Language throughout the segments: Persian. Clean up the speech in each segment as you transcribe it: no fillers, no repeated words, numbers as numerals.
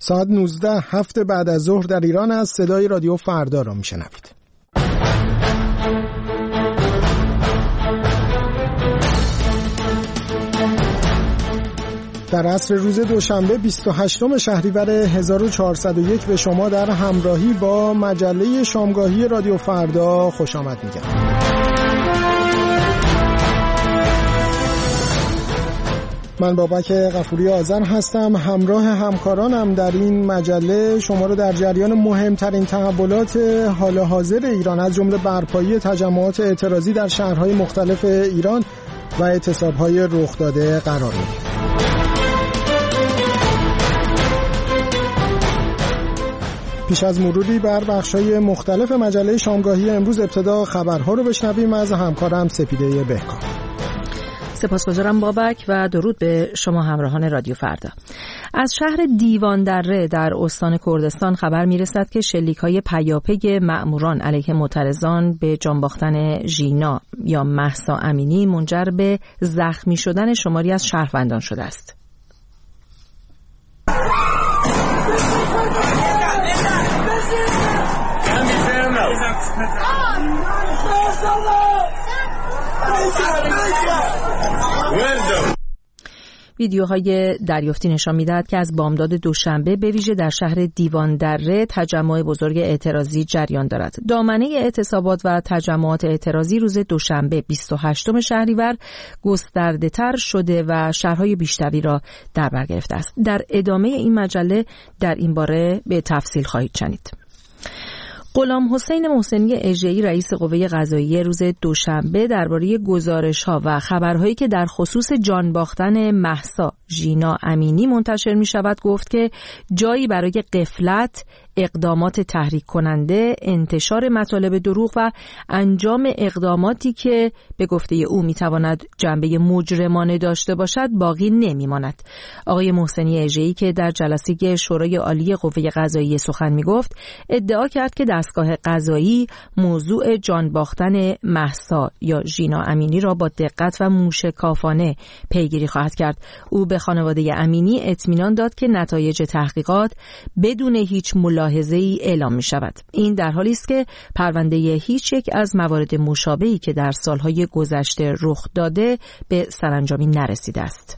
ساعت 19 هفت بعد از ظهر در ایران از صدای رادیو فردا را میشنوید. در عصر روز دوشنبه 28 شهریور 1401 به شما در همراهی با مجله شامگاهی رادیو فردا خوش آمد میگم. من بابک غفوری آذر هستم. همراه همکارانم در این مجله شما رو در جریان مهمترین تحولات حال حاضر ایران از جمله برپایی تجمعات اعتراضی در شهرهای مختلف ایران و اعتصاب‌های رخ داده قرار میدیم. پیش از مروری بر بخش‌های مختلف مجله شامگاهی امروز ابتدا خبرها رو بشنویم از همکارم سپیده بهکام. سپاسگزارم بابک و درود به شما همراهان رادیو فردا. از شهر دیوان دره در استان کردستان خبر میرسد که شلیک‌های پیاپی مأموران علیه معترضان به جان باختن ژینا یا مهسا امینی منجر به زخمی شدن شماری از شهروندان شده است. ویدیوهای دریافتی نشان می‌دهد که از بامداد دوشنبه به ویژه در شهر دیوان دره تجمع بزرگ اعتراضی جریان دارد. دامنه اعتصابات و تجمعات اعتراضی روز دوشنبه 28 شهریور گسترده‌تر شده و شهرهای بیشتری را در بر گرفته است. در ادامه این مجله در این باره به تفصیل خواهید شنید. غلام حسین محسنی اژه‌ای رئیس قوه قضاییه روز دوشنبه درباره گزارش‌ها و خبرهایی که در خصوص جان باختن مهسا ژینا امینی منتشر می‌شود گفت که جایی برای غفلت، اقدامات تحریک کننده، انتشار مطالب دروغ و انجام اقداماتی که به گفته او میتواند جنبه مجرمانه داشته باشد باقی نمیماند. آقای محسنی اژه‌ای که در جلسه شورای عالی قوه قضاییه سخن میگفت ادعا کرد که دستگاه قضایی موضوع جان باختن مهسا یا ژینا امینی را با دقت و موشکافانه پیگیری خواهد کرد. او به خانواده امینی اطمینان داد که نتایج تحقیقات بدون هیچ ملاحظه‌ای اعلام می شود. این در حالی است که پرونده هیچ یک از موارد مشابهی که در سالهای گذشته رخ داده به سرانجامی نرسیده است.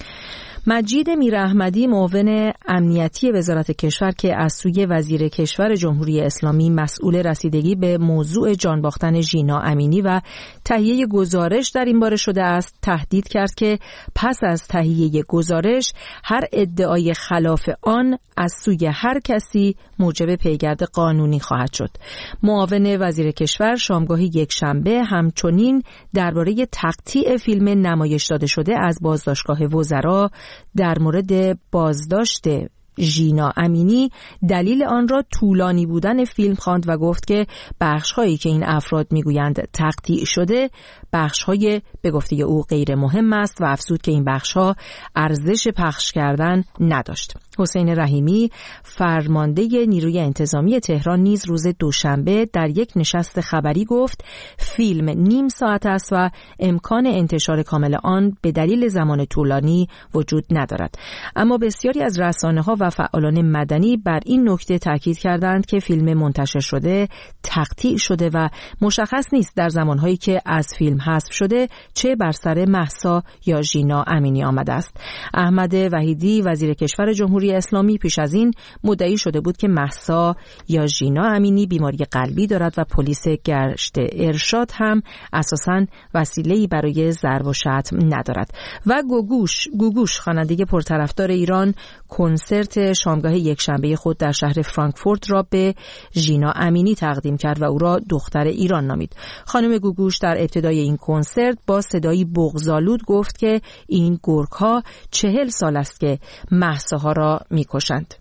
مجید میراحمدی معاون امنیتی وزارت کشور که از سوی وزیر کشور جمهوری اسلامی مسئول رسیدگی به موضوع جان باختن ژینا امینی و تهیه گزارش در این باره شده است تهدید کرد که پس از تهیه گزارش هر ادعای خلاف آن از سوی هر کسی موجب پیگرد قانونی خواهد شد. معاون وزیر کشور شامگاه یکشنبه همچنین درباره تقطیع فیلم نمایش داده شده از بازداشتگاه وزرا در مورد بازداشت ژینا امینی دلیل آن را طولانی بودن فیلم خواند و گفت که بخش‌هایی که این افراد میگویند تقطیع شده بخش‌های به گفته او غیر مهم است و افزود که این بخش‌ها ارزش پخش کردن نداشت. حسین رحیمی فرمانده نیروی انتظامی تهران نیز روز دوشنبه در یک نشست خبری گفت فیلم نیم ساعت است و امکان انتشار کامل آن به دلیل زمان طولانی وجود ندارد. اما بسیاری از رسانه‌ها و فعالان مدنی بر این نکته تاکید کردند که فیلم منتشر شده تقطیع شده و مشخص نیست در زمانهایی که از فیلم حذف شده چه بر سر مهسا یا ژینا امینی آمده است. احمد وحیدی وزیر کشور جمهوری اسلامی پیش از این مدعی شده بود که مهسا یا ژینا امینی بیماری قلبی دارد و پلیس گشت ارشاد هم اساساً وسیله‌ای برای ضرب و شتم ندارد. و گوگوش خواننده پرطرفدار ایران کنسرت شامگاه یکشنبه خود در شهر فرانکفورت را به ژینا امینی تقدیم کرد و او را دختر ایران نامید. خانم گوگوش در ابتدای این کنسرت با صدایی بغض‌آلود گفت که این گرگ‌ها 40 سال است که مهساها را می‌کشند.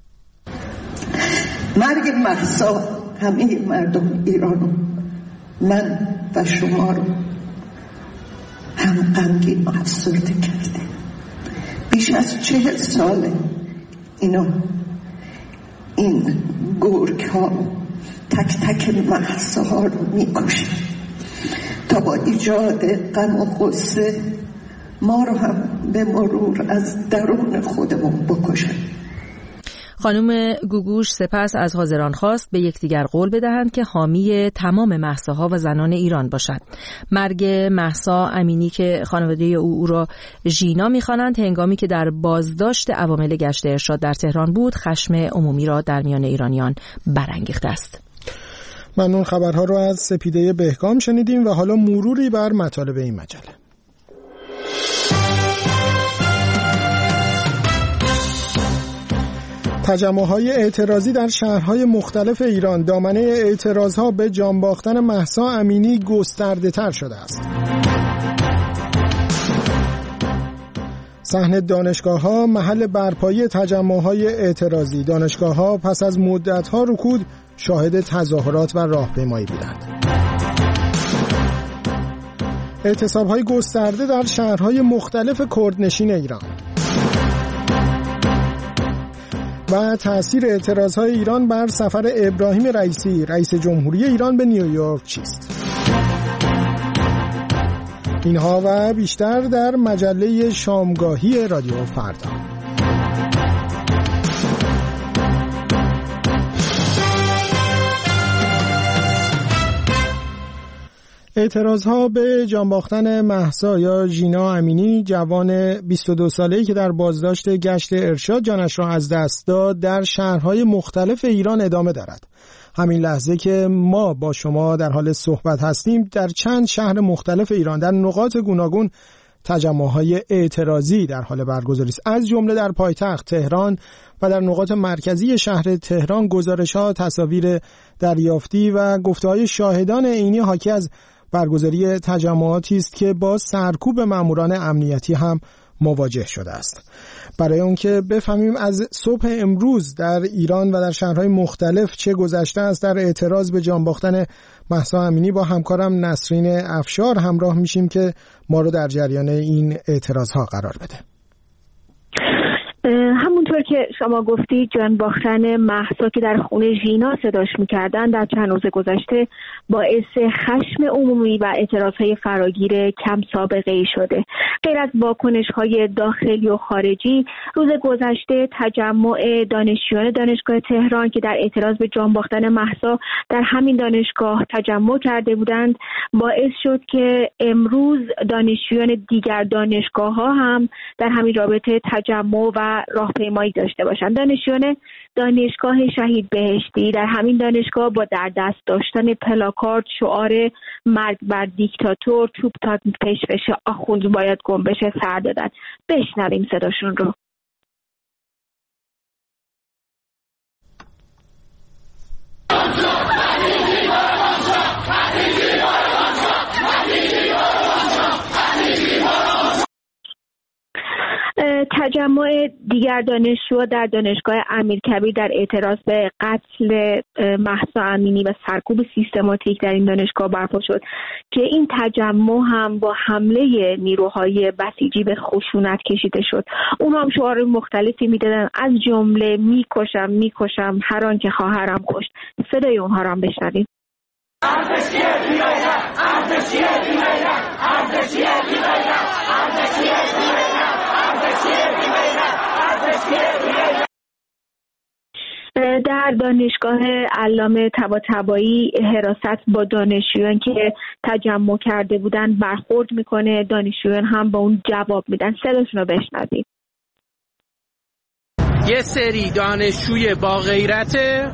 مرگ مهسا همه مردم ایرانو، من و شما رو هم غمگین و افسرده کرده. بیش از 40 ساله این گرگ ها تک تک مهساها رو میکشن تا با ایجاد غم و غصه ما رو هم به مرور از درون خودمون بکشن. خانم گوگوش سپس از حاضران خواست به یکدیگر قول بدهند که حامی تمام مهساها و زنان ایران باشند. مرگ مهسا امینی که خانواده او را ژینا می‌خوانند هنگامی که در بازداشت عوامل گشت ارشاد در تهران بود، خشم عمومی را در میان ایرانیان برانگیخته است. ممنون. خبرها رو از سپیده بهگام شنیدیم و حالا مروری بر مطالب این مجله. تجمع‌های اعتراضی در شهرهای مختلف ایران، دامنه اعتراضها به جان باختن مهسا امینی گسترده‌تر شده است. صحن دانشگاه‌ها محل برپایی تجمع‌های اعتراضی. دانشگاه‌ها پس از مدت‌ها رکود شاهد تظاهرات و راهپیمایی بودند. اعتصاب‌های گسترده در شهرهای مختلف کردنشین ایران و تأثیر اعتراضهای ایران بر سفر ابراهیم رئیسی رئیس جمهوری ایران به نیویورک چیست؟ اینها و بیشتر در مجله شامگاهی رادیو فردا. اعتراضها به جان باختن مهسا یا ژینا امینی، جوان 22 ساله‌ای که در بازداشت گشت ارشاد جانش را از دست داد، در شهرهای مختلف ایران ادامه دارد. همین لحظه که ما با شما در حال صحبت هستیم، در چند شهر مختلف ایران در نقاط گوناگون تجمع‌های اعتراضی در حال برگزاری است، از جمله در پایتخت تهران و در نقاط مرکزی شهر تهران. گزارش‌ها، تصاویر دریافتی و گفته‌های شاهدان عینی حاکی از برگزاری تجمعاتی است که با سرکوب ماموران امنیتی هم مواجه شده است. برای اون که بفهمیم از صبح امروز در ایران و در شهرهای مختلف چه گذشته است در اعتراض به جان باختن مهسا امینی، با همکارم نسرین افشار همراه میشیم که ما رو در جریان این اعتراضها قرار بده. همونطور که شما گفتی، جان باختن مهسا که در خونه ژینا صداش میکردن در چند روز گذشته باعث خشم عمومی و اعتراضهای فراگیر کم سابقه ای شده. غیر از واکنش‌های داخلی و خارجی، روز گذشته تجمع دانشجویان دانشگاه تهران که در اعتراض به جان باختن مهسا در همین دانشگاه تجمع کرده بودند باعث شد که امروز دانشجویان دیگر دانشگاه‌ها هم در همین رابطه تجمع و راهپیمایی داشته باشند. دانشجویان دانشگاه شهید بهشتی در همین دانشگاه با در دست داشتن پلاکارد شعار مرگ بر دیکتاتور، توپ تا پشفش آخوند باید گم بشه سر دادن. بشنویم صداشون رو. تجمع دیگر دانشجو در دانشگاه امیرکبیر در اعتراض به قتل مهسا امینی و سرکوب سیستماتیک در این دانشگاه برپا شد که این تجمع هم با حمله نیروهای بسیجی به خشونت کشیده شد. اونها هم شعار مختلفی میدادن، از جمله میکشم هر آن که خواهرم کشت. صدای اونها رو هم بشنویم. در دانشگاه علامه طباطبایی حراست با دانشجویان که تجمع کرده بودن برخورد میکنه. دانشجویان هم با اون جواب میدن. صداشون رو بشنوید. یه سری دانشجوی با غیرته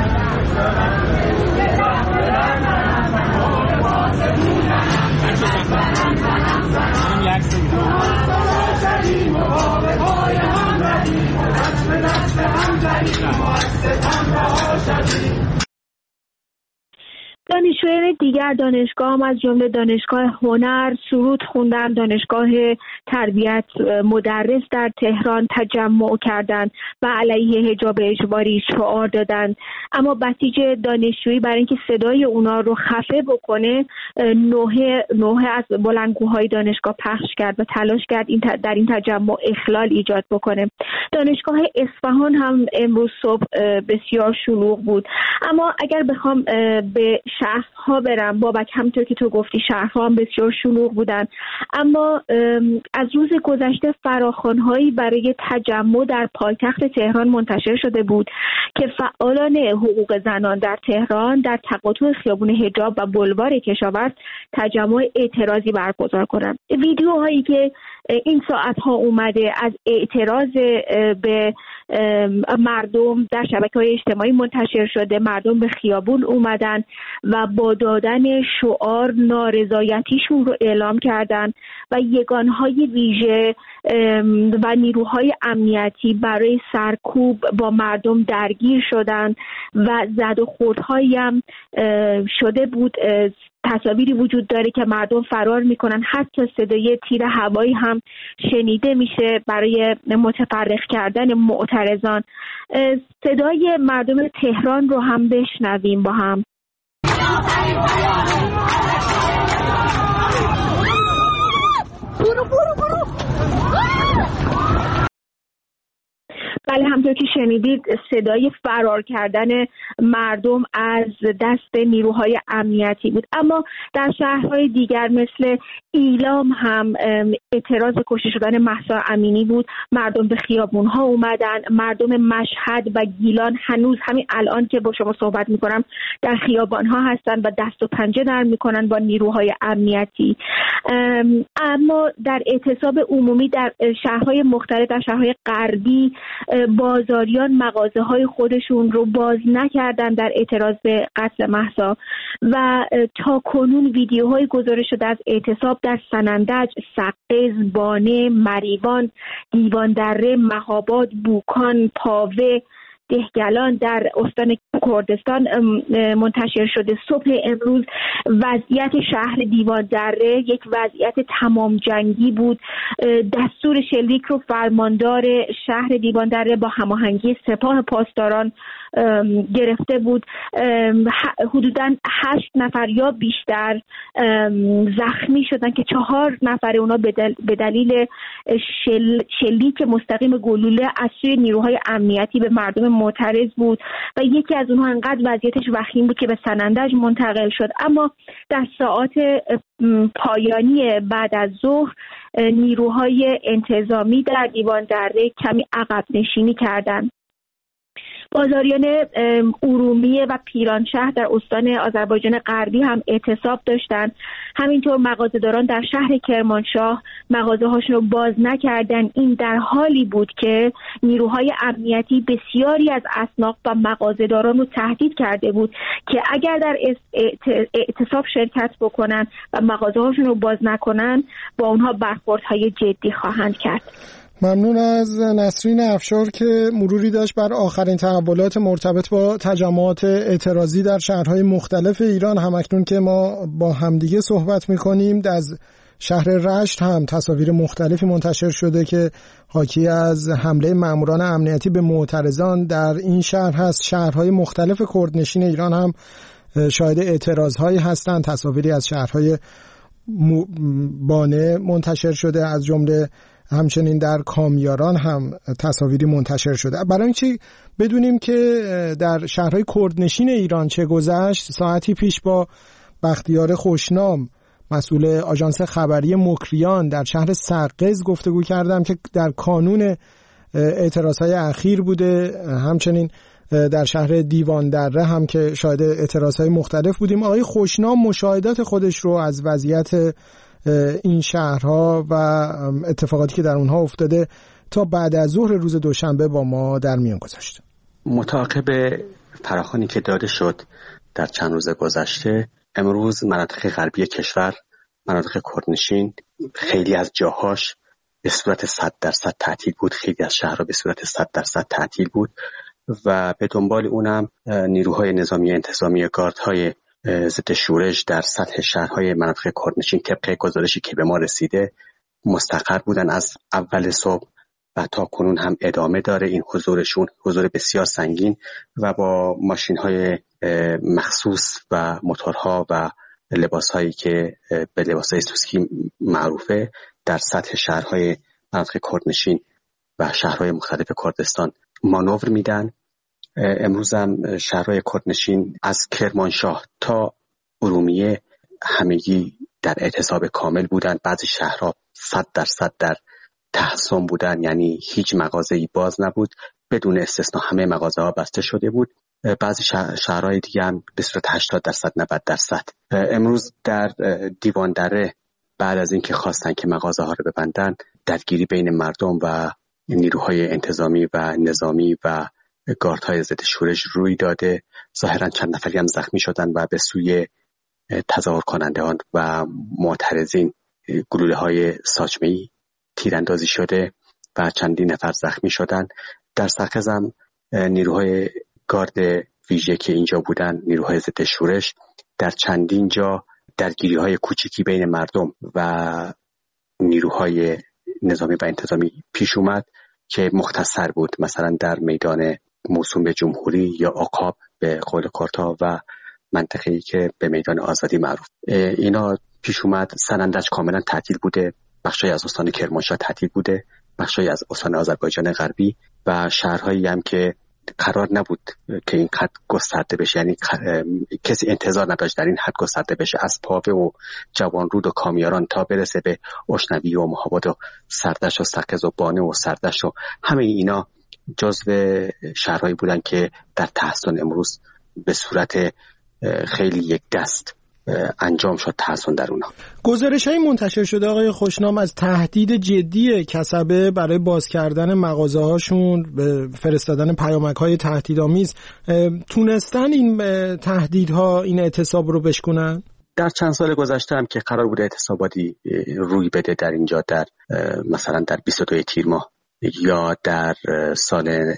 دانشجویان دیگر دانشگاه هم از جمله دانشگاه هنر سرود خوندن، دانشگاه تربیت مدرس در تهران تجمع کردند و علیه حجاب اجباری شعار دادند. اما بسیج دانشجویی برای اینکه صدای اونا رو خفه بکنه نوحه از بلندگوهای دانشگاه پخش کرد و تلاش کرد در این تجمع اخلال ایجاد بکنه. دانشگاه اصفهان هم امروز صبح بسیار شلوغ بود. اما اگر بخوام به شهرها برم. بابک همونطور که تو گفتی شهرها هم بسیار شلوغ بودن، اما از روز گذشته فراخوان‌هایی برای تجمع در پایتخت تهران منتشر شده بود که فعالان حقوق زنان در تهران در تقاطع خیابون حجاب و بلوار کشاورز تجمع اعتراضی برگزار کنند. ویدیوهایی که این ساعت‌ها اومده از اعتراض به مردم در شبکه‌های اجتماعی منتشر شده. مردم به خیابون اومدن و با دادن شعار نارضایتیشون رو اعلام کردن و یگانهای ویژه و نیروهای امنیتی برای سرکوب با مردم درگیر شدن و زد و خوردهایی هم شده بود. تصاویری وجود داره که مردم فرار میکنن، حتی صدای تیر هوایی هم شنیده میشه برای متفرق کردن معترضان. صدای مردم تهران رو هم بشنویم با هم. بله، همونطور که شنیدید صدای فرار کردن مردم از دست نیروهای امنیتی بود. اما در شهرهای دیگر مثل ایلام هم اعتراض کشته شدن مهسا امینی بود. مردم به خیابونها اومدن. مردم مشهد و گیلان هنوز همین الان که با شما صحبت میکنم در خیابانها هستن و دست و پنجه نرم میکنن با نیروهای امنیتی. اما در اعتصاب عمومی در شهرهای مختلف، در شهرهای غربی، بازاریان مغازه‌های خودشون رو باز نکردن در اعتراض به قتل مهسا و تا کنون ویدیوهای گزارش شده از اعتصاب در سنندج، سقز، بانه، مریوان، دیواندره، مهاباد، بوکان، پاوه، دهگلان در استان کردستان منتشر شده. صبح امروز وضعیت شهر دیواندره یک وضعیت تمام جنگی بود. دستور شلیک رو فرماندار شهر دیواندره با هماهنگی سپاه پاسداران گرفته بود. حدوداً 8 نفر یا بیشتر زخمی شدن که 4 نفر اونا به دلیل شلیک مستقیم گلوله از سوی نیروهای امنیتی به مردم معترض بود و یکی از اونها انقدر وضعیتش وخیم بود که به سنندج منتقل شد. اما در ساعات پایانی بعد از ظهر نیروهای انتظامی در دیواندره کمی عقب نشینی کردند. بازاریان ارومیه و پیرانشهر در استان آذربایجان غربی هم اعتصاب داشتند. همینطور مغازه‌داران در شهر کرمانشاه مغازه‌هاشون رو باز نکردن. این در حالی بود که نیروهای امنیتی بسیاری از اصناف و مغازه‌داران رو تهدید کرده بود که اگر در اعتصاب شرکت بکنن و مغازه‌هاشون رو باز نکنن با اونها برخوردهای جدی خواهند کرد. ممنون از نسرین افشار که مروری داشت بر آخرین تحولات مرتبط با تجمعات اعتراضی در شهرهای مختلف ایران. همکنون که ما با همدیگه صحبت می‌کنیم از شهر رشت هم تصاویر مختلفی منتشر شده که حاکی از حمله ماموران امنیتی به معترضان در این شهر هست. شهرهای مختلف کردنشین ایران هم شاهد اعتراضهایی هستند. تصاویری از شهرهای بانه منتشر شده، از جمله همچنین در کامیاران هم تصاویری منتشر شده. برای اینکه بدونیم که در شهرهای کردنشین ایران چه گذشت، ساعتی پیش با بختیار خوشنام مسئول آژانس خبری مکریان در شهر سقز گفتگو کردم که در کانون اعتراضهای اخیر بوده. همچنین در شهر دیواندره هم که شاهد اعتراضهای مختلف بودیم. آقای خوشنام مشاهدات خودش رو از وضعیت این شهرها و اتفاقاتی که در اونها افتاده تا بعد از ظهر روز دوشنبه با ما در میان گذاشت. متعاقب فراخوانی که داده شد در چند روز گذشته، امروز مناطق غربی کشور، مناطق کردنشین، خیلی از جاهاش به صورت 100% تعطیل بود، خیلی از شهرها به صورت 100% تعطیل بود و به دنبال اونم نیروهای نظامی انتظامی، گاردهای ضد شورش در سطح شهرهای مناطق کردنشین طبق گزارشی که به ما رسیده مستقر بودن از اول صبح و تا کنون هم ادامه داره این حضورشون، حضور بسیار سنگین و با ماشین‌های مخصوص و موتورها و لباس‌هایی که به لباس‌های سوسکی معروفه در سطح شهرهای مناطق کردنشین و شهرهای مختلف کردستان مانور میدن. امروز هم شهرهای کردنشین از کرمانشاه تا ارومیه همگی در اعتصاب کامل بودن. بعضی شهرها 100% در تحصن بودن، یعنی هیچ مغازه‌ای باز نبود، بدون استثنا همه مغازه‌ها بسته شده بود. بعضی شهرهای دیگه هم به صورت 80% 90%. امروز در دیوان دره بعد از اینکه خواستن که مغازه‌ها رو ببندن، درگیری بین مردم و نیروهای انتظامی و نظامی و گاردهای ضد شورش روی داده. ظاهراً چند نفری هم زخمی شدن و به سوی تظاهر کنندگان و معترضین گلوله‌های ساچمه‌ای تیراندازی شده و چندین نفر زخمی شدن. در سقز هم نیروهای گارد ویژه که اینجا بودن، نیروهای ضد شورش، در چندین جا درگیری‌های کوچیکی بین مردم و نیروهای نظامی و انتظامی پیش اومد که مختصر بود، مثلا در میدان موسوم به جمهوری یا عقاب به قول کارتا و منطقه‌ای که به میدان آزادی معروف. اینا پیش اومد. سنندج کاملا تعطیل بوده، بخشی از استان کرمانشاه تعطیل بوده، بخشی از استان آذربایجان غربی و شهرهایی هم که قرار نبود که این حد گسترده بشه، یعنی کسی انتظار نداشت در این حد گسترده بشه، از پاوه و جوانرود و کامیاران تا برسه به اشنوی و مهاباد و سردشت و سقز و بانه و سردشت و همه اینا جزو شهرهایی بودن که در تحصن امروز به صورت خیلی یک دست انجام شد تحصن در اونا. گزارش‌های منتشر شده آقای خوشنام از تهدید جدی کسبه برای باز کردن مغازه‌هاشون، به فرستادن پیامک‌های تهدیدآمیز. تونستن این تهدیدها این اعتصاب رو بشکنن؟ در چند سال گذشته هم که قرار بوده اعتصاباتی روی بده در اینجا، در مثلا در 22 تیر ماه یا در سال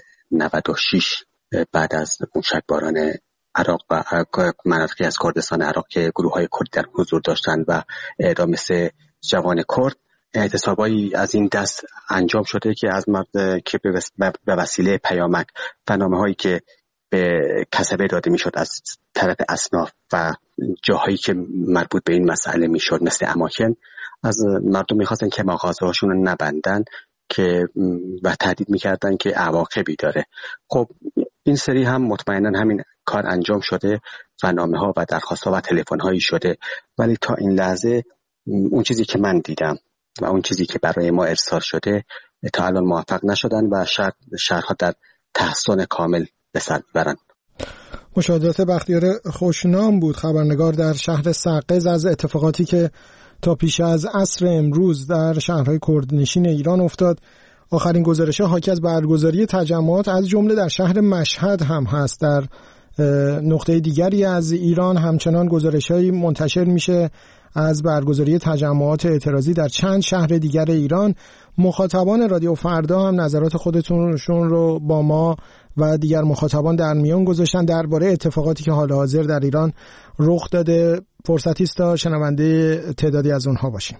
96 بعد از موشکباران عراق و مناطقی از کردستان عراق که گروه‌های کردی در حضور داشتند و اعدام مثل جوان کرد، اعتصابایی از این دست انجام شده که از که به وسیله پیامک و نامه‌هایی که به کسبه داده میشد از طرف اصناف و جاهایی که مربوط به این مسئله میشد مثل اماکن، از مردم می‌خواستن که مغازه‌هاشون رو نبندن که و تهدید می‌کردن که عواقبی داره. خب این سری هم مطمئناً همین کار انجام شده و نامه‌ها و درخواست‌ها و تلفن‌هایی شده، ولی تا این لحظه اون چیزی که من دیدم و اون چیزی که برای ما ارسال شده تا الان موفق نشدن و شهرها در تحصن کامل به سر ببرن. مشاهدات بختیار خوشنام بود، خبرنگار در شهر سقز، از اتفاقاتی که تا پیش از عصر امروز در شهرهای کردنشین ایران افتاد. آخرین گزارش‌ها حاکی از برگزاری تجمعات از جمله در شهر مشهد هم هست. در نقطه دیگری از ایران همچنان گزارش‌هایی منتشر میشه از برگزاری تجمعات اعتراضی در چند شهر دیگر ایران. مخاطبان رادیو فردا هم نظرات خودشون رو با ما و دیگر مخاطبان در میان گذاشتن درباره اتفاقاتی که حال حاضر در ایران رخ داده. فرصتی است تا شنونده تعدادی از اونها باشیم.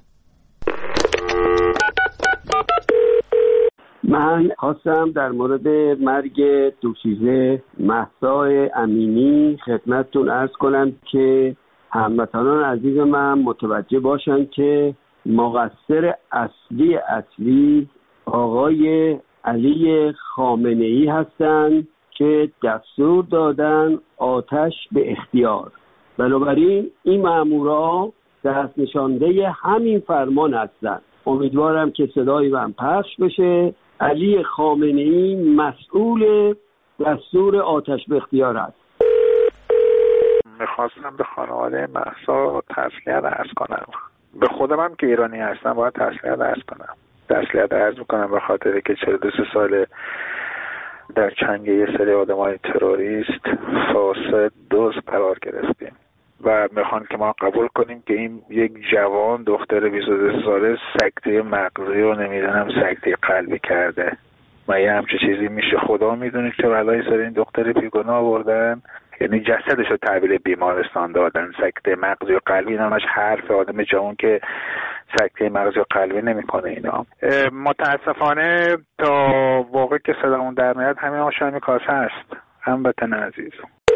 من خواستم در مورد مرگ دوشیزه مهسا امینی خدمتتون عرض کنم که هموطنان عزیز من متوجه باشن که مقصر اصلی آقای علی خامنه‌ای هستند که دستور دادن آتش به اختیار. بنابراین این مامورا دست نشانده همین فرمان هستند. امیدوارم که صدای من پخش بشه. علی خامنه‌ای مسئول دستور آتش به اختیار است. میخواستم به خانواده مهسا تسلیت عرض کنم. به خودم هم که ایرانی هستم باید تسلیت عرض کنم. تسلیت عرض میکنم به خاطر که 42 سال در چنگ یه سری آدمای تروریست فاسد دزد قرار گرفتیم و میخوان که ما قبول کنیم که این یک جوان دختر 22 ساله سکته مغزی و نمیدونم سکته قلبی کرده. ما یه همچه چیزی میشه؟ خدا میدونه که بلای سر این دختر بیگناه آوردن، یعنی جسدش رو تحویل بیمارستان دادن. سکته مغزی و قلبی نامش حرف آدم جوان که سکته مغزی و قلبی نمیکنه. اینا متاسفانه تا واقع که صدامون در میاد همین آشامی کاسه است. هموطن عزیز،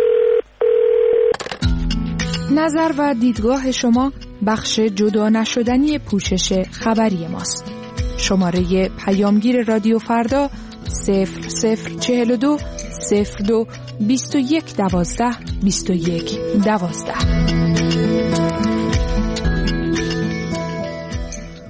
نظر و دیدگاه شما بخش جدا نشدنی پوشش خبری ماست. شماره پیامگیر رادیو فردا 0042 02 21 12 21 12.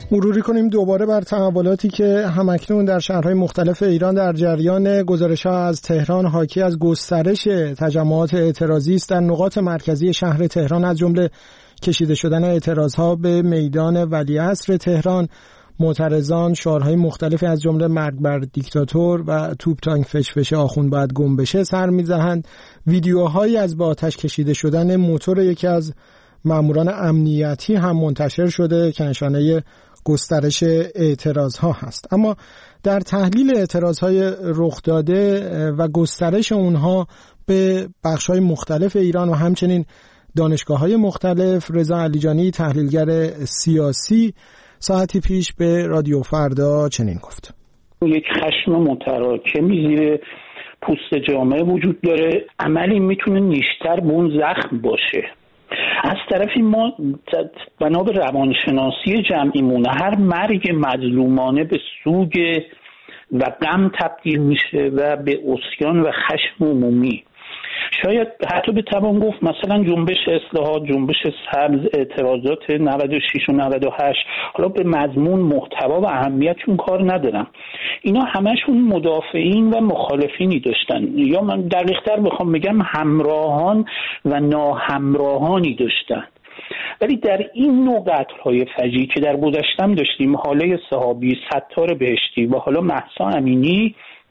مروری کنیم دوباره بر تحولاتی که همکنون در شهرهای مختلف ایران در جریان گزارش‌ها از تهران حاکی از گسترش تجمعات اعتراضی است. در نقاط مرکزی شهر تهران از جمله کشیده شدن اعتراضها به میدان ولیعصر تهران، معترضان شعارهای مختلفی از جمله مرگ بر دیکتاتور و توپ تانک فشفش آخوند باید گم بشه سر می‌دهند. ویدیوهایی از با آتش کشیده شدن موتور یکی از ماموران امنیتی هم منتشر شده که نشانه گسترش اعتراضها هست. اما در تحلیل اعتراضهای رخ داده و گسترش اونها به بخش‌های مختلف ایران و همچنین دانشگاه‌های مختلف، رضا علیجانی تحلیلگر سیاسی ساعتی پیش به رادیو فردا چنین گفت: یک خشم متراکمی زیر پوست جامعه وجود داره. عملی میتونه نیشتر به اون زخم باشه. از طرفی ما بنا به روانشناسی جمعیمون هر مرگ مظلومانه به سوگ و غم تبدیل میشه و به عصیان و خشم عمومی. شاید حتی به توان گفت مثلا جنبش اصلاحات، جنبش سبز، اعتراضات 96 و 98 حالا به مضمون، محتوا و اهمیتشون کار ندارم، اینا همشون مدافعین و مخالفینی داشتن، یا من دقیق‌تر بخوام بگم همراهان و ناهمراهانی داشتن. ولی در این نوع قتل‌های فجیعی که در گذشتم داشتیم، حاله صحابی، ستار بهشتی و حالا مهسا امینی،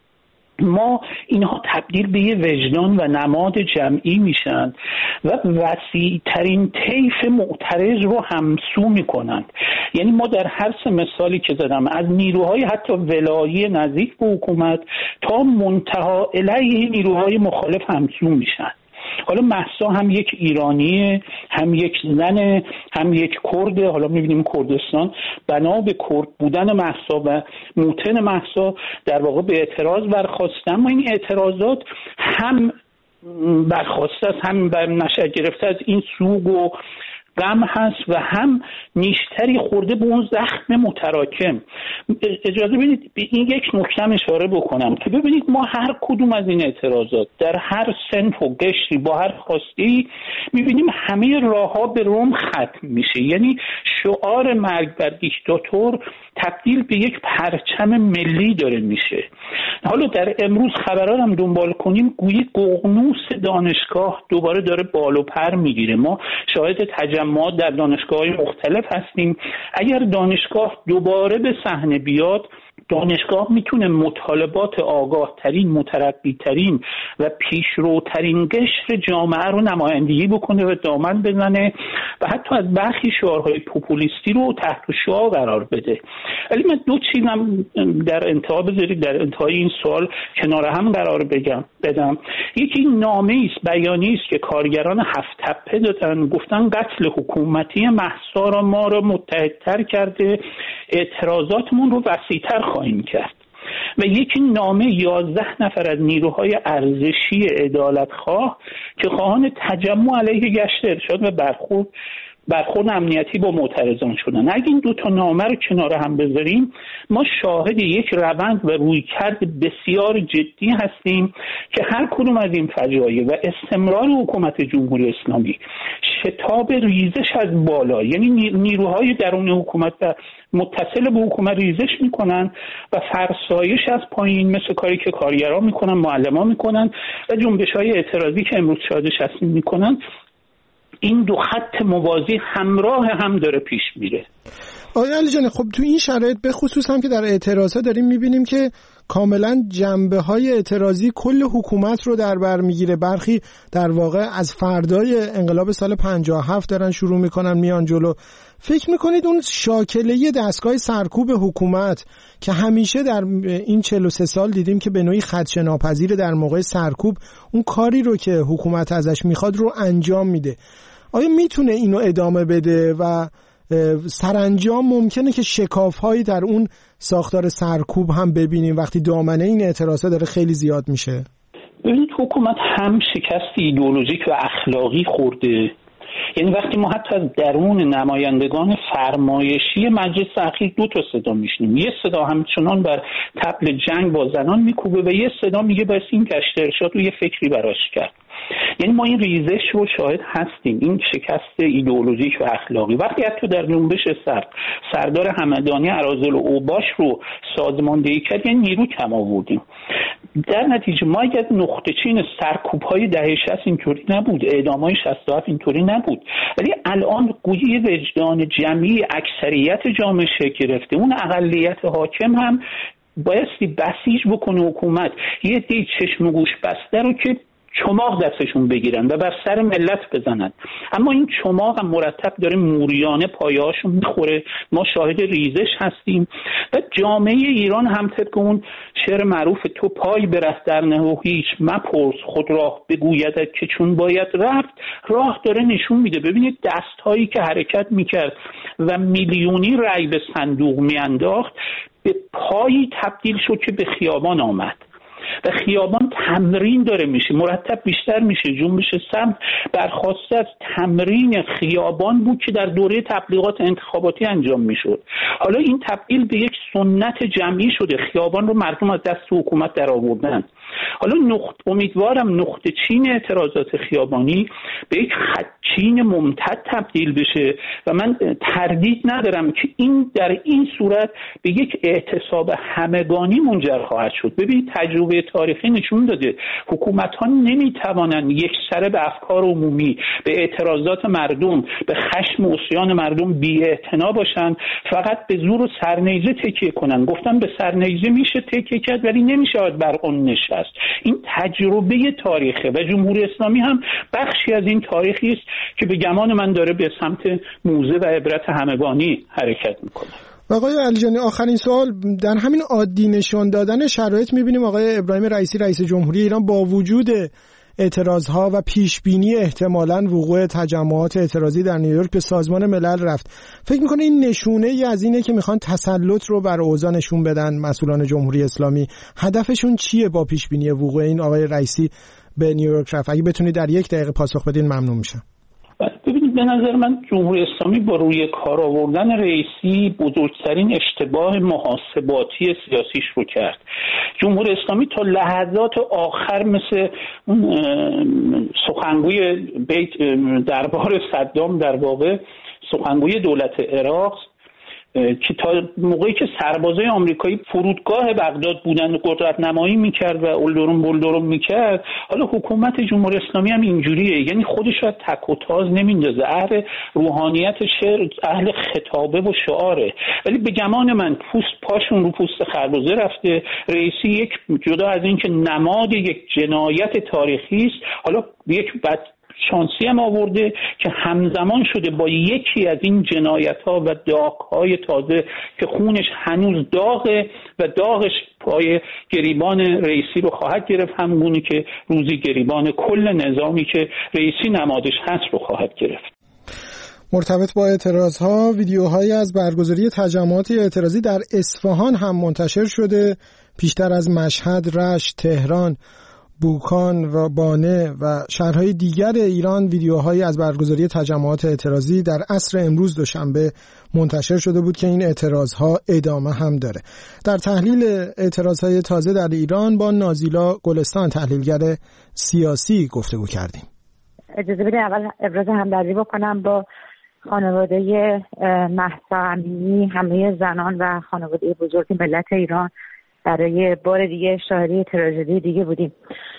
ما اینها تبدیل به یه وجدان و نماد جمعی میشن و وسیع‌ترین طیف معترض رو همسو میکنند. یعنی ما در هر سه مثالی که زدم، از نیروهای حتی ولایی نزدیک به حکومت تا منتها علیه نیروهای مخالف همسو میشن. حالا مهسا هم یک ایرانیه، هم یک زنه، هم یک کرده. حالا میبینیم کردستان بنا به کرد بودن مهسا و موطن مهسا در واقع به اعتراض برخاسته، اما این اعتراضات هم برخاسته است، هم بر نشأت گرفته از این سوگ و غم هست و هم نیشتری خورده به اون زخم متراکم. اجازه بدید به این یک نکته اشاره بکنم که ببینید ما هر کدوم از این اعتراضات در هر صنف و قشری با هر خواستی میبینیم همه راهها به روم ختم میشه. یعنی شعار مرگ بر دیکتاتور تبدیل به یک پرچم ملی داره میشه. حالا در امروز خبران هم دنبال کنیم، گویی ققنوس دانشگاه دوباره داره بال و پر میگیره. ما شاهد تجمعات در دانشگاه‌های مختلف هستیم. اگر دانشگاه دوباره به صحنه بیاد، دانشگاه میتونه مطالبات آگاه ترین، مترقی ترین و پیشروترین قشر جامعه رو نمایندگی بکنه و دامن بزنه و حتی از برخی شعارهای پوپولیستی رو تحت شعار قرار بده. ولی من دو چیزم در انتها بذارید در انتهای این سوال کنار هم قرار بدم. یکی نامه‌ای است، بیانیه‌ای است که کارگران هفت تپه دادن، گفتن قتل حکومتی مهسا را ما را متحدتر کرده، اعتراضاتمون رو وسیع‌تر خواهیم کرد. و یکی نامه 11 نفر از نیروهای ارزشی عدالتخواه که خواهان تجمع علیه گشت ارشاد و برخورد امنیتی با معترضان شدن. اگه این دو تا نامه رو کنار هم بذاریم، ما شاهد یک روند و رویکرد بسیار جدی هستیم که هر کدوم از این فجایع و استمرار حکومت جمهوری اسلامی شتاب ریزش از بالا، یعنی نیروهای درون حکومت و متصل به حکومت ریزش میکنن و فرسایش از پایین، مثل کاری که کارگران میکنن، معلمان میکنن و جنبش‌های اعتراضی که امروز شاهدش هستیم میکنن. این دو خط موازی همراه هم داره پیش میره. آقای علیجانی، خب تو این شرایط به خصوص هم که در اعتراضات داریم میبینیم که کاملا جنبه‌های اعتراضی کل حکومت رو در بر میگیره. برخی در واقع از فردای انقلاب سال 57 دارن شروع میکنن میان جلو. فکر میکنید اون شاکله دستگاه سرکوب حکومت که همیشه در این 43 سال دیدیم که به نوعی خدشه‌ناپذیر در موقع سرکوب اون کاری رو که حکومت ازش میخواد رو انجام میده، آیا میتونه اینو ادامه بده و سرانجام ممکنه که شکاف‌هایی در اون ساختار سرکوب هم ببینیم وقتی دامنه این اعتراضات داره خیلی زیاد میشه؟ ببینید حکومت هم شکست ایدئولوژیک و اخلاقی خورده. یعنی وقتی ما حتی از درون نمایندگان فرمایشی مجلس اخیر دو تا صدا میشنیم، یه صدا همچنان بر طبل جنگ با زنان میکوبه و یه صدا میگه بس این گشت ارشاد رو یه فکری براش کرد. یعنی ما این ریزش رو شاهد هستیم، این شکست ایدئولوژیک و اخلاقی. وقتی حتی در جنبش سردار همدانی اراذل و اوباش رو سازماندهی کرد، یعنی نیرو کم آوردیم. در نتیجه ما اگر نقطه چین سرکوب‌های دهه 60 اینطوری نبود، اعدام‌های 67 اینطوری نبود، ولی الان گویی وجدان جمعی اکثریت جامعه شکل گرفته. اون اقلیت حاکم هم بایستی بسیج بکنه حکومت، یه دی چشم و گوش بسته رو که چماق دستشون بگیرن و بر سر ملت بزنن. اما این چماق هم مرتب داره موریانه پایه‌هاشون میخوره. ما شاهد ریزش هستیم و جامعه ایران هم طبق اون شعر معروف تو پای برست در نه و هیچ مپرس خود راه بگویدت که چون باید رفت، راه داره نشون میده. ببینید دست‌هایی که حرکت میکرد و میلیونی رأی به صندوق میانداخت به پایی تبدیل شد که به خیابان آمد و خیابان تمرین داره میشه، مرتب بیشتر میشه. جنبش سمت برخواسته از تمرین خیابان بود که در دوره تبلیغات انتخاباتی انجام میشد. حالا این تبدیل به یک سنت جمعی شده، خیابان رو مردم از دست حکومت در آوردن. حالا امیدوارم نقطه چین اعتراضات خیابانی به یک خطچین ممتد تبدیل بشه و من تردید ندارم که این در این صورت به یک اعتصاب همگانی منجر خواهد شد. ببینید تجربه تاریخی نشون داده حکومت‌ها نمیتوانند یک سره به افکار عمومی، به اعتراضات مردم، به خشم و عصیان مردم بی‌اعتنا باشن، فقط به زور و سرنیزه تکیه کنن. گفتم به سرنیزه میشه تکیه کرد ولی نمیشه بر اون نشست. این تجربه تاریخه و جمهوری اسلامی هم بخشی از این تاریخی است که به گمان من داره به سمت موزه و عبرت همگانی حرکت میکنه. آقای علیجانی، آخرین سوال، در همین عادی نشان دادن شرایط می‌بینیم آقای ابراهیم رئیسی رئیس جمهوری ایران با وجود اعتراضها و پیشبینی احتمالاً وقوع تجمعات اعتراضی در نیویورک به سازمان ملل رفت. فکر می‌کنه این نشونه ای از اینه که میخوان تسلط رو بر اوضاع نشون بدن مسئولان جمهوری اسلامی؟ هدفشون چیه با پیشبینی وقوع این آقای رئیسی به نیویورک رفت؟ اگه بتونید در یک دقیقه پاسخ بدین ممنون میشم. ببینید به نظر من جمهوری اسلامی با روی کار آوردن رئیسی بزرگترین اشتباه محاسباتی سیاسیش رو کرد. جمهوری اسلامی تا لحظات آخر مثل سخنگوی دربار صدام، در واقع سخنگوی دولت عراق، که تا موقعی که سربازای آمریکایی فرودگاه بغداد بودن قدرت نمایی میکرد و اولدروم بولدروم میکرد، حالا حکومت جمهوری اسلامی هم اینجوریه، یعنی خودش را تک و تاز نمیندازه، اهل روحانیت شعر، اهل خطابه و شعاره، ولی به گمان من پاشون رو پوست خربزه رفته. رئیسی یک جدا از این که نماد یک جنایت تاریخی است، حالا یک شانسی هم آورده که همزمان شده با یکی از این جنایت‌ها و داغ‌های تازه که خونش هنوز داغه و داغش پای گریبان رئیسی رو خواهد گرفت، همونی که روزی گریبان کل نظامی که رئیسی نمادش هست رو خواهد گرفت. مرتبط با اعتراضها، ویدیوهایی از برگزاری تجمعات اعتراضی در اصفهان هم منتشر شده. پیشتر از مشهد، رشت، تهران، بوکان و بانه و شهرهای دیگر ایران ویدیوهایی از برگزاری تجمعات اعتراضی در عصر امروز دوشنبه منتشر شده بود که این اعتراضها ادامه هم داره. در تحلیل اعتراضهای تازه در ایران با نازیلا گلستان، تحلیلگر سیاسی، گفتگو کردیم. اجازه بده اول ابراز همدردی بکنم با خانواده مهسا امینی، همه زنان و خانواده بزرگ ملت ایران. برای بار دیگه شاهدی تراژدی دیگه بودیم.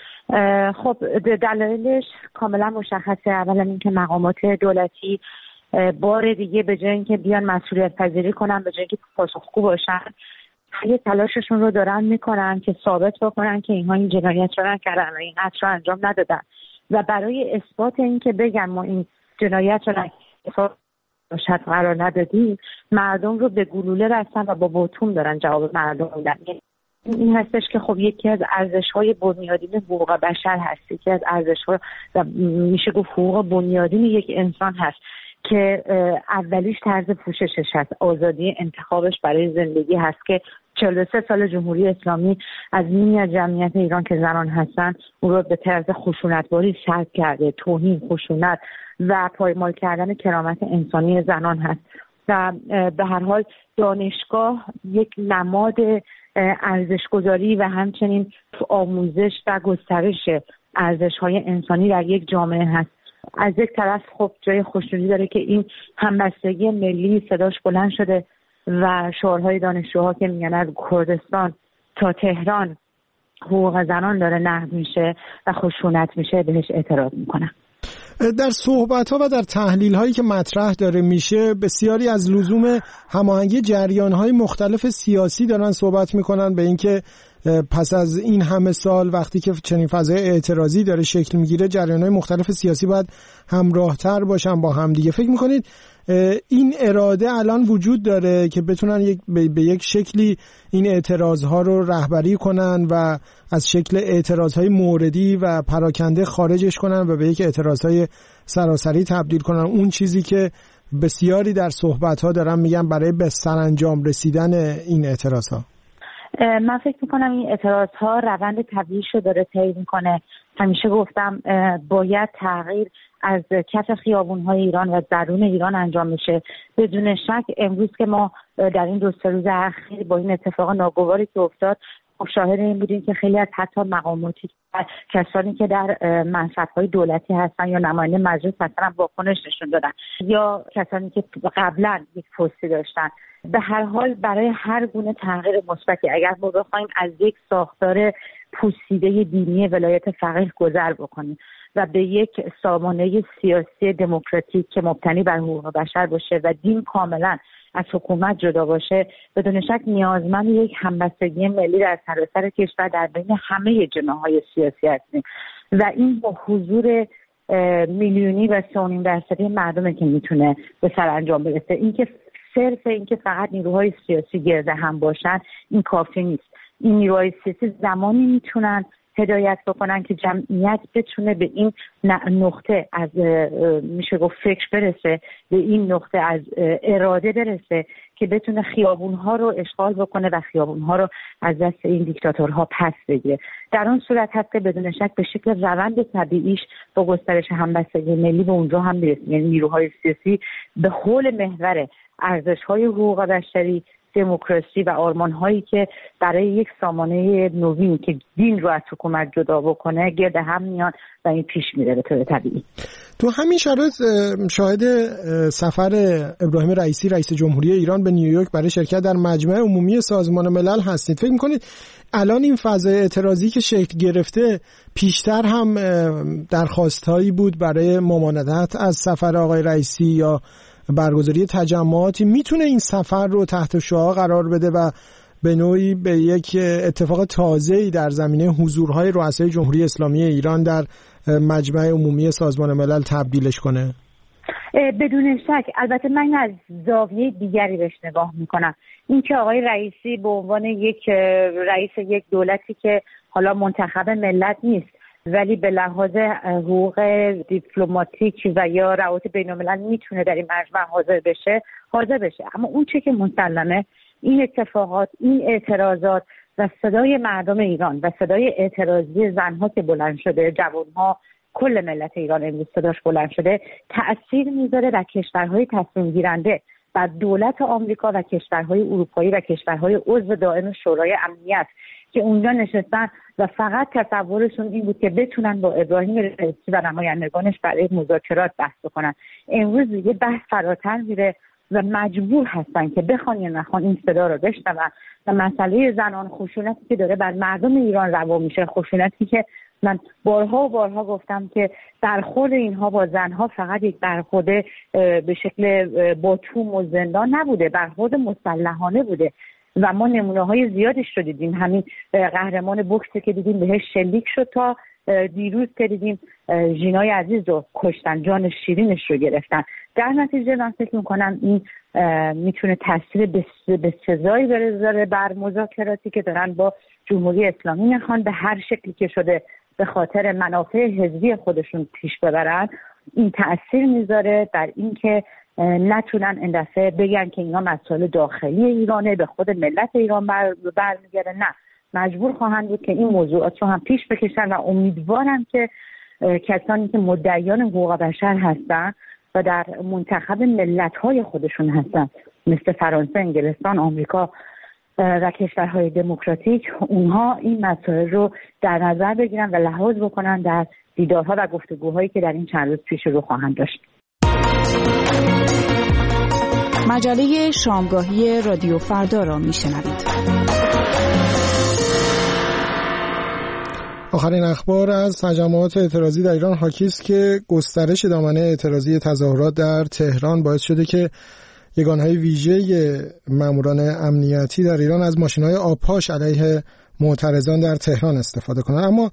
خب دلایلش کاملا مشخصه. اولا اینکه مقامات دولتی بار دیگه به جای اینکه بیان مسئولیت پذیری کنن، به جای اینکه پاسخگو باشن، خیلی تلاششون رو دارن میکنن که ثابت بکنن که اینها این جنایت رو نکردن و این قتل رو انجام ندادن و برای اثبات اینکه بگن ما این جنایت رو نکردن قرار ندادیم، مردم رو به گلوله رسن و با بوتون دارن جواب مردم میدن. این هستش که خب یکی از ارزش‌های بنیادین حقوق بشر هست، یکی از ارزش‌ها و میشه گفت حقوق بنیادین یک انسان هست که اولیش طرز پوششش هست، آزادی انتخابش برای زندگی هست که 43 سال جمهوری اسلامی از نیمی از جمعیت ایران که زنان هستن اون رو به طرز خشونت‌باری سلب کرده. توهین، خشونت و پایمال کردن کرامت انسانی زنان هست و به هر حال دانشگاه یک نماد ارزش‌گذاری و همچنین آموزش و گسترش ارزش‌های انسانی در یک جامعه هست. از یک طرف خب جای خوشنودی داره که این همبستگی ملی صداش بلند شده و شعارهای دانشجوها که میگن از کردستان تا تهران حقوق زنان داره نقض میشه و خشونت میشه بهش اعتراض میکنن. در صحبت‌ها و در تحلیل‌هایی که مطرح داره میشه بسیاری از لزوم هماهنگی جریان‌های مختلف سیاسی دارن صحبت میکنن، به اینکه پس از این همه سال وقتی که چنین فضای اعتراضی داره شکل میگیره جریان‌های مختلف سیاسی باید همراه‌تر باشن با همدیگه. فکر میکنید این اراده الان وجود داره که بتونن به یک شکلی این اعتراضها رو رهبری کنن و از شکل اعتراضهای موردی و پراکنده خارجش کنن و به یک اعتراضهای سراسری تبدیل کنن؟ اون چیزی که بسیاری در صحبت‌ها دارن میگن برای به سرانجام رسیدن این اعتراضها. من فکر میکنم این اعتراضها روند طبیعیش رو داره طی میکنه. همیشه گفتم باید تغییر از کف خیابون‌های ایران و درون ایران انجام بشه. بدون شک امروز که ما در این 2-3 روز اخیر با این اتفاق ناگواری که افتاد شاهد این بودیم که خیلی از حتی مقاماتی کسانی که در منصب‌های دولتی هستن یا نماینده مجلس هستن واکنش نشون دادن یا کسانی که قبلا یک پستی داشتن. به هر حال برای هر گونه تغییر مثبتی اگر ما بخوایم از یک ساختار پوسیده دینی ولایت فقیه گذر بکنیم و به یک سامانه سیاسی دموکراتیک که مبتنی بر حقوق بشر باشه و دین کاملا از حکومت جدا باشه، بدون شک نیازمند یک همبستگی ملی در سراسر کشور در بین همه جناح‌های سیاسی هستیم و این با حضور میلیونی و 3.5% مردمه که میتونه به سرانجام برسه. اینکه صرف اینکه فقط نیروهای سیاسی گرد هم باشن این کافی نیست. این نیروهای سیاسی زمانی میتونن هدایت بکنن که جمعیت بتونه به این نقطه از میشه گفت فکر برسه، به این نقطه از اراده برسه که بتونه خیابونها رو اشغال بکنه و خیابونها رو از دست این دیکتاتورها پس بگیره. در اون صورت هست که بدون شک به شکل روند طبیعیش با گسترش همبستگی ملی به اونجا هم میرسیم. یعنی نیروهای سیاسی به حول محور ارزش‌های حقوق بشری، دموکراسی و آرمان‌هایی که برای یک سامانه نوین که دین رو از حکومت جدا بکنه گرد هم میان و این پیش میره به طور طبیعی. تو همین شرایط شاهد سفر ابراهیم رئیسی رئیس جمهوری ایران به نیویورک برای شرکت در مجمع عمومی سازمان ملل هستید. فکر می‌کنید الان این فضای اعتراضی که شکل گرفته پیشتر هم درخواست‌هایی بود برای ممانعت از سفر آقای رئیسی یا برگزاری تجمعاتی میتونه این سفر رو تحت شعاع قرار بده و به نوعی به یک اتفاق تازه‌ای در زمینه حضورهای رؤسای جمهوری اسلامی ایران در مجمع عمومی سازمان ملل تبدیلش کنه؟ بدون شک. البته من از زاویه دیگری بهش نگاه میکنم. این که آقای رئیسی به عنوان یک رئیس یک دولتی که حالا منتخب ملت نیست ولی به لحاظ حقوق دیپلماتیک و یا روابط بین‌الملل میتونه در این مجمع حاضر بشه. اما اون چه که مسلمه این اتفاقات، این اعتراضات و صدای مردم ایران و صدای اعتراضی زنها که بلند شده، جوانها، کل ملت ایران امروز صداش بلند شده، تأثیر میذاره در کشورهای تصمیم گیرنده، بر دولت آمریکا و کشورهای اروپایی و کشورهای عضو دائم شورای امنیت که اونجا نشستن و فقط تصورشون این بود که بتونن با ابراهیم رئیسی و نمایندگانش برای مذاکرات بحث کنن. امروز دیگه بحث فراتر میره و مجبور هستن که بخوان یا نخوان این صدا رو بشنون و مسئله زنان، خشونتی که داره بر مردم ایران روا میشه، خشونتی که من بارها و بارها گفتم که برخورد اینها با زنها فقط یک برخورد به شکل با توم و زندان نبوده، برخورد مسلحانه بوده و ما نمونه‌های زیادش رو دیدیم. همین قهرمان بوکسی که دیدیم بهش شلیک شد تا دیروز که دیدیم ژینای عزیز رو کشتن، جان شیرینش رو گرفتن. در نتیجه من فکر می‌کنم این میتونه تاثیر بسزایی بذاره بر مذاکراتی که دارن با جمهوری اسلامی میخوان به هر شکلی که شده به خاطر منافع حزبی خودشون پیش ببرن. این تأثیر میذاره در اینکه نتونن این دفعه بگن که اینا مسائل داخلی ایرانه، به خود ملت ایران برمیگرده. نه، مجبور خواهند بود که این موضوعات رو هم پیش بکشن و امیدوارم که کسانی که مدعیان حقوق بشر هستن و در منتخب ملت‌های خودشون هستن مثل فرانسه، انگلستان، آمریکا و کشورهای دموکراتیک اونها این مسائل رو در نظر بگیرن و لحاظ بکنن در دیدارها و گفتگوهایی که در این چند روز پیش رو خواهند داشت. مجله شامگاهی رادیو فردا را میشنوید. آخرین اخبار از تجمعات اعتراضی در ایران حاکی است که گسترش دامنه اعتراضی تظاهرات در تهران باعث شده که یگانهای ویژه ماموران امنیتی در ایران از ماشین‌های آبپاش علیه معترضان در تهران استفاده کنند. اما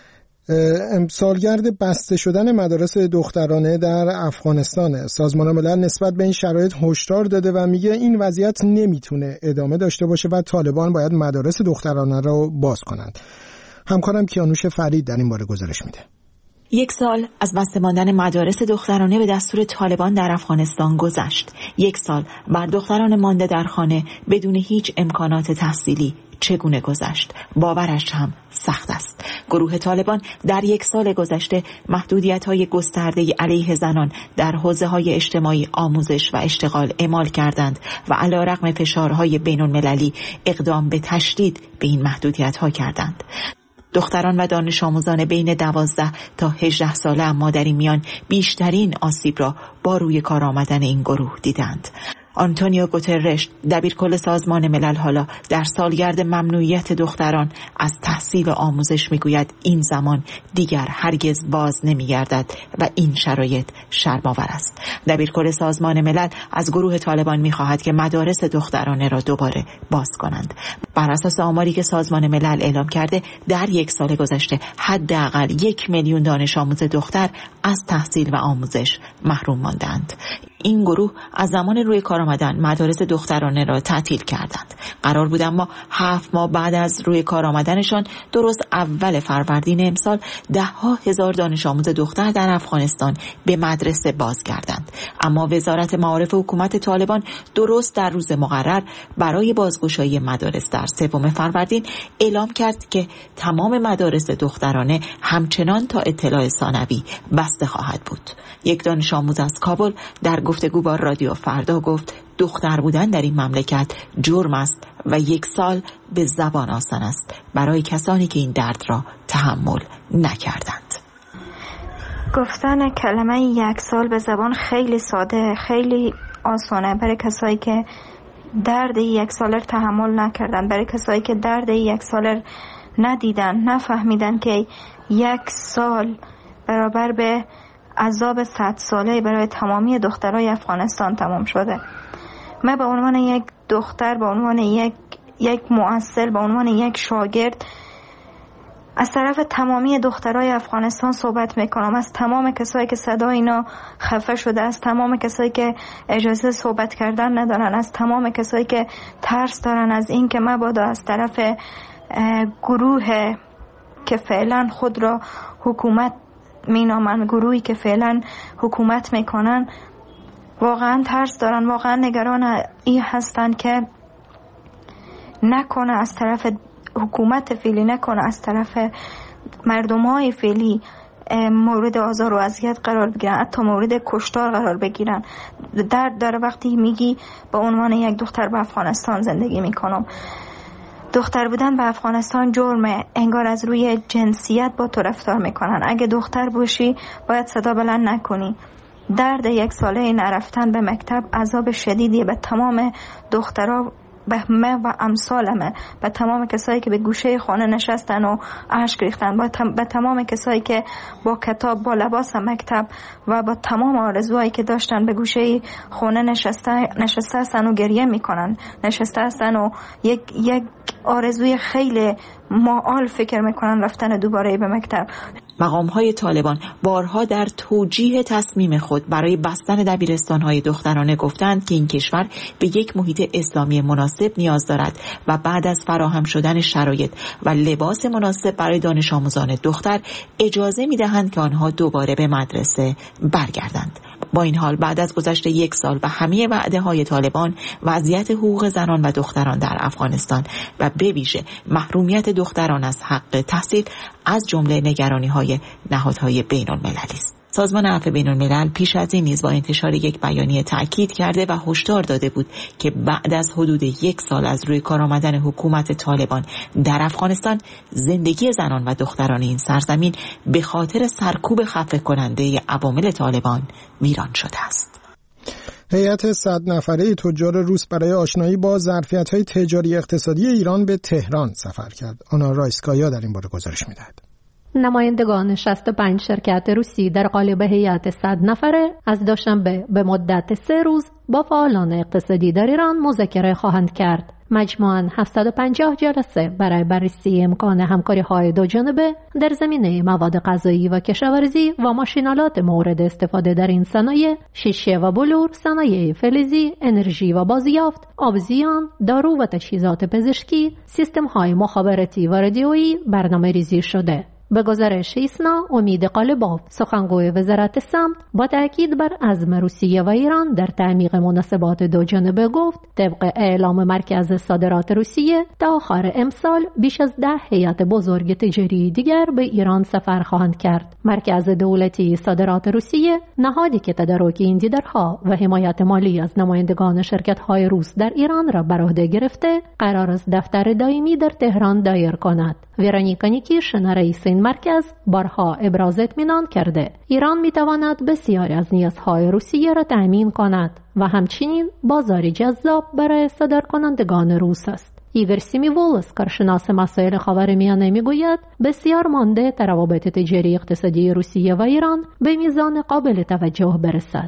سالگرد بسته شدن مدارس دخترانه در افغانستان، سازمان ملل نسبت به این شرایط هشدار داده و میگه این وضعیت نمیتونه ادامه داشته باشه و طالبان باید مدارس دخترانه رو باز کنند. همکارم کیانوش فرید در این باره گزارش میده. 1 سال از بسته ماندن مدارس دخترانه به دستور طالبان در افغانستان گذشت. 1 سال بر دختران مانده در خانه بدون هیچ امکانات تحصیلی چگونه گذشت؟ باورش هم سخت است. گروه طالبان در 1 سال گذشته محدودیت‌های گسترده علیه زنان در حوزه‌های اجتماعی، آموزش و اشتغال اعمال کردند و علیرغم فشارهای بین‌المللی اقدام به تشدید به این محدودیت‌ها کردند. دختران و دانش آموزان بین 12 تا 18 ساله اما در این میان بیشترین آسیب را با روی کار آمدن این گروه دیدند. آنتونیو گوترش دبیرکل سازمان ملل حالا در سالگرد ممنوعیت دختران از تحصیل و آموزش میگوید این زمان دیگر هرگز باز نمیگردد و این شرایط شرم‌آور است. دبیرکل سازمان ملل از گروه طالبان میخواهد که مدارس دخترانه را دوباره باز کنند. بر اساس آماری که سازمان ملل اعلام کرده در 1 سال گذشته حداقل 1 میلیون دانش آموز دختر از تحصیل و آموزش محروم ماندند. این گروه از زمان روی کار آمدن مدارس دخترانه را تعطیل کردند. قرار بود اما 7 ماه بعد از روی کار آمدنشان درست اول فروردین امسال 10,000 دانش آموز دختر در افغانستان به مدرسه بازگردند. اما وزارت معارف حکومت طالبان درست در روز مقرر برای بازگشایی مدارس در 3 فروردین اعلام کرد که تمام مدارس دخترانه همچنان تا اطلاع ثانوی بسته خواهد بود. یک دانش آموز از کابل در گفتگو با رادیو فردا گفت دختر بودن در این مملکت جرم است و 1 سال به زبان آسان است برای کسانی که این درد را تحمل نکردند. گفتن کلمه 1 سال به زبان خیلی ساده، خیلی آسانه برای کسایی که درد 1 سال را تحمل نکردن، برای کسایی که درد 1 سال را ندیدن، نفهمیدن که 1 سال برابر به عذاب 100 ساله برای تمامی دخترای افغانستان تمام شده. من به عنوان یک دختر، به عنوان یک مؤثر، به عنوان یک شاگرد از طرف تمامی دخترای افغانستان صحبت میکنم، از تمام کسایی که صدا اینا خفه شده، از تمام کسایی که اجازه صحبت کردن ندارن، از تمام کسایی که ترس دارن از این که مبادا از طرف گروه که فعلا خود را حکومت مینامن، گروهی که فعلا حکومت میکنن، واقعا ترس دارن، واقعا نگران این هستن که نکنه از طرف حکومت فعلی، نکنه از طرف مردمای فعلی مورد آزار و اذیت قرار بگیرن، حتی مورد کشتار قرار بگیرن. درد داره وقتی میگی به عنوان یک دختر به افغانستان زندگی میکنم. دختر بودن به افغانستان جرمه، انگار از روی جنسیت با تو رفتار میکنن. اگه دختر باشی باید صدا بلند نکنی. درد 1 ساله نرفتن به مکتب عذاب شدیدی به تمام دخترها، به من و امثالمه، به تمام کسایی که به گوشه خانه نشستن و اشک ریختن، به تمام کسایی که با کتاب، با لباس مکتب و با تمام آرزوهایی که داشتن به گوشه خانه نشسته هستن و گریه میکنن، نشسته هستن و یک آرزوی خیلی معال فکر میکنن رفتن دوباره به مکتب. مقام‌های طالبان بارها در توجیه تصمیم خود برای بستن دبیرستان‌های دخترانه گفتند که این کشور به یک محیط اسلامی مناسب نیاز دارد و بعد از فراهم شدن شرایط و لباس مناسب برای دانش آموزان دختر اجازه می‌دهند که آنها دوباره به مدرسه برگردند. با این حال بعد از گذشت 1 سال و همه وعده‌های طالبان، وضعیت حقوق زنان و دختران در افغانستان و به ویژه محرومیت دختران از حق تحصیل از جمله نگرانی‌های نهادهای بین‌المللی است. سازمان عفو بین‌الملل پیش از این نیز با انتشار یک بیانیه تأکید کرده و هشدار داده بود که بعد از حدود 1 سال از روی کار آمدن حکومت طالبان در افغانستان، زندگی زنان و دختران این سرزمین به خاطر سرکوب خفه کننده عوامل طالبان ویران شده است. هیئت 100 نفره تجار روس برای آشنایی با ظرفیت‌های تجاری اقتصادی ایران به تهران سفر کرد. آنا رایسکایا در این باره گزارش می‌دهد. نمایندگان 65 شرکت روسی در قالب هیئت 100 نفره از دوشنبه به مدت 3 روز با فعالان اقتصادی در ایران مذاکره خواهند کرد. مجموعاً 750 جلسه برای بررسی امکان همکاری‌های دو جانبه در زمینه مواد غذایی و کشاورزی و ماشین‌آلات مورد استفاده در این صنایع، شیشه و بلور، صنایع فلزی، انرژی و بازیافت، آبزیان، دارو و تجهیزات پزشکی، سیستم‌های مخابراتی و رادیویی برنامه‌ریزی شده. به گزارش ایسنا، امید قالباف، سخنگوی وزارت سمت، با تأکید بر عزم روسیه و ایران در تعمیق مناسبات دو جانبه گفت طبق اعلام مرکز صادرات روسیه تا آخر امسال بیش از 10 هیئت بزرگ تجاری دیگر به ایران سفر خواهند کرد. مرکز دولتی صادرات روسیه، نهادی که تدارک این دیدارها و حمایت مالی از نمایندگان شرکت‌های روس در ایران را بر عهده گرفته، قرار است دفتر دائمی در تهران دایر کند. ورونیکا نیکیشن، رئیس این مرکز، بارها ابراز اطمینان کرده ایران میتواند بسیاری از نیازهای روسیه را تأمین کند و همچنین بازاری جذاب برای صادرکنندگان روس است. ایگور سیمیولوس، کارشناس مسائل خاورمیانه، میگوید بسیار مانده تا روابط تجاری اقتصادی روسیه و ایران به میزان قابل توجه برسد.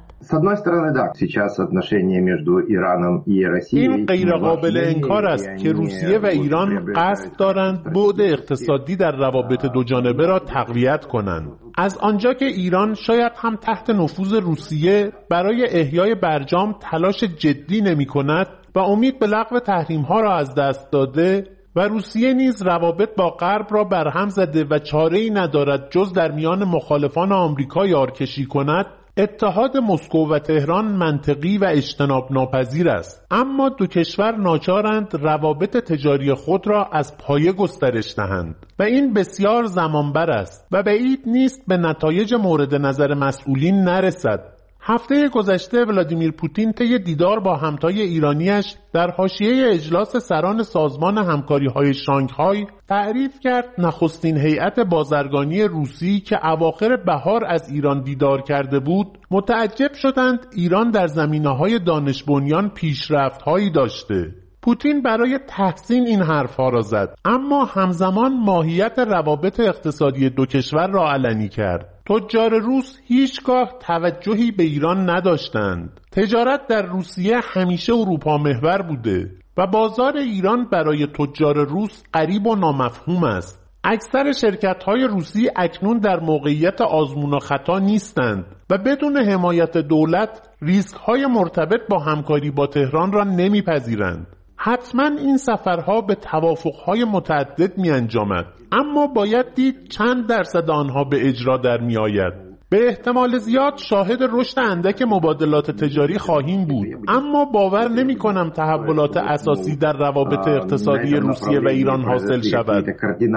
این غیر قابل انکار است که روسیه و ایران قصد دارند بعد اقتصادی در روابط دو جانبه را تقویت کنند. از آنجا که ایران شاید هم تحت نفوذ روسیه برای احیای برجام تلاش جدی نمی کند و امید به لغو تحریم‌ها را از دست داده و روسیه نیز روابط با غرب را برهم زده و چاره‌ای ندارد جز در میان مخالفان آمریکا یارکشی کند، اتحاد مسکو و تهران منطقی و اجتناب ناپذیر است. اما دو کشور ناچارند روابط تجاری خود را از پایه گسترش دهند و این بسیار زمانبر است و بعید نیست به نتایج مورد نظر مسئولین نرسد. هفته گذشته ولادیمیر پوتین طی دیدار با همتای ایرانیش در حاشیه اجلاس سران سازمان همکاری‌های شانگهای تعریف کرد نخستین هیئت بازرگانی روسی که اواخر بهار از ایران دیدار کرده بود متعجب شدند ایران در زمینه‌های دانش بنیان پیشرفت‌هایی داشته. پوتین برای تحسین این حرفها را زد، اما همزمان ماهیت روابط اقتصادی دو کشور را علنی کرد. تجار روس هیچگاه توجهی به ایران نداشتند. تجارت در روسیه همیشه اروپا محور بوده و بازار ایران برای تجار روس غریب و نامفهوم است. اکثر شرکت‌های روسی اکنون در موقعیت آزمون و خطا نیستند و بدون حمایت دولت ریسک‌های مرتبط با همکاری با تهران را نمی‌پذیرند. حتما این سفرها به توافقهای متعدد می انجامد، اما باید دید چند درصد آنها به اجرا در می آید. به احتمال زیاد شاهد رشد اندک مبادلات تجاری خواهیم بود، اما باور نمی کنم تحولات اساسی در روابط اقتصادی روسیه و ایران حاصل شود.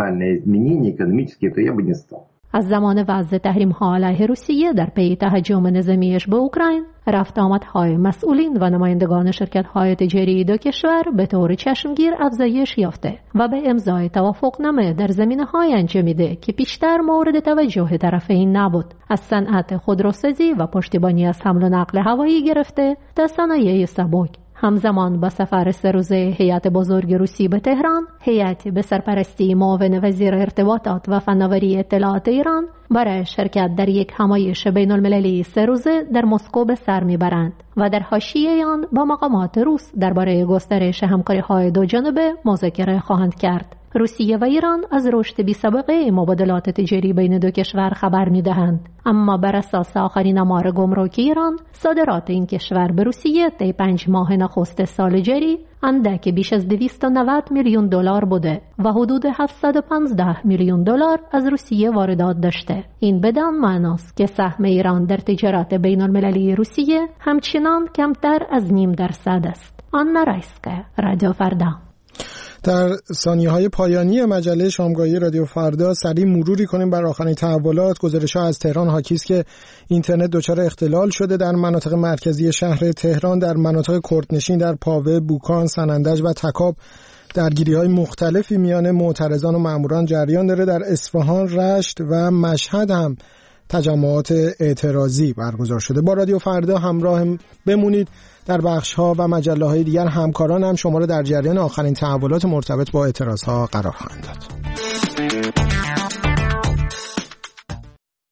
از زمان وضع تحریم‌ها علیه روسیه در پی تهاجم نظامیش به اوکراین، رفت آمدهای مسئولین و نمایندگان شرکت‌های تجاری دو کشور به طور چشمگیر افزایش یافته و به امضای توافقنامه در زمینه‌های انجامیده که پیشتر مورد توجه طرفین نبود، از صنعت خودروسازی و پشتیبانی از حمل و نقل هوایی گرفته تا صنایع سبک. همزمان با سفر 3 روزه هیئت بزرگ روسی به تهران، هیئتی به سرپرستی معاون وزیر ارتباطات و فناوری اطلاعات ایران برای شرکت در یک همایش بین‌المللی 3 روزه در مسکو به سر میبرند و در حاشیه آن با مقامات روس درباره گسترش همکاری‌های دو جانبه مذاکره خواهند کرد. روسیه و ایران از رشد بی‌سابقه مبادلات تجاری بین دو کشور خبر می‌دهند، اما بر اساس آخرین آمار گمرکی ایران، صادرات این کشور به روسیه طی 5 ماه نخست سال جاری اندک بیش از 290 میلیون دلار بوده و حدود 715 میلیون دلار از روسیه واردات داشته. این بدان معناست که سهم ایران در تجارت بین‌المللی روسیه همچنان کمتر از 0.5% است. آنا رایسکایا، رادیو فردا. در ثانیه‌های پایانی مجله شامگاهی رادیو فردا سریع مروری کنیم بر آخرین تحولات. گزارش‌ها از تهران حاکی است که اینترنت دچار اختلال شده در مناطق مرکزی شهر تهران. در مناطق کردنشین در پاوه، بوکان، سنندج و تکاب درگیری‌های مختلفی میان معترضان و ماموران جریان داره. در اصفهان، رشت و مشهد هم تجمعات اعتراضی برگزار شده. با رادیو فردا همراه بمونید. در بخش‌ها و مجله‌های دیگر همکاران هم شما را در جریان آخرین تحولات مرتبط با اعتراض‌ها قرار خواهند داد.